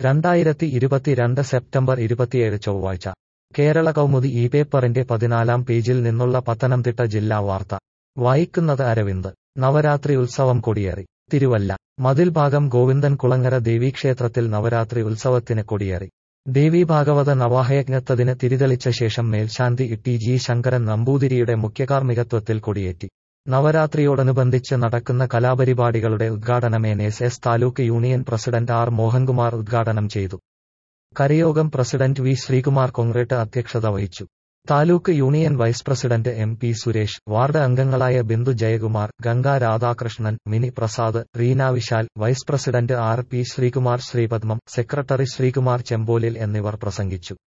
2022 September 27 ചൊവ്വാഴ്ച കേരള കൗമുദി ഈ പേപ്പറിന്റെ 14-ാം പേജിൽ നിന്നുള്ള പത്തനംതിട്ട ജില്ലാ വാർത്ത വായിക്കുന്നത് അരവിന്ദ്. നവരാത്രി ഉത്സവം കൊടിയേറി. തിരുവല്ല. മതിൽഭാഗം ഗോവിന്ദൻ കുളങ്ങര ദേവീക്ഷേത്രത്തിൽ നവരാത്രി ഉത്സവത്തിന് കൊടിയേറി. ദേവീഭാഗവത നവാഹയജ്ഞത്തതിന് തിരിതെളിച്ച ശേഷം മേൽശാന്തി ടി ജി ശങ്കരൻ നമ്പൂതിരിയുടെ മുഖ്യകാർമ്മികത്വത്തിൽ കൊടിയേറ്റി. നവരാത്രിയോടനുബന്ധിച്ച് നടക്കുന്ന കലാപരിപാടികളുടെ ഉദ്ഘാടനം NSS taluk union president R Mohankumar ഉദ്ഘാടനം ചെയ്തു. കരയോഗം പ്രസിഡന്റ് വി ശ്രീകുമാർ കൊങ്ക്രേട്ട് അധ്യക്ഷത വഹിച്ചു. Taluk union vice president MP Suresh, ward അംഗങ്ങളായ Bindu Jayakumar, Ganga Radhakrishnan, Mini Prasad, Reena Vishal, vice president RP Sreekumar Sreepadmam, secretary Sreekumar Chempolil എന്നിവർ പ്രസംഗിച്ചു.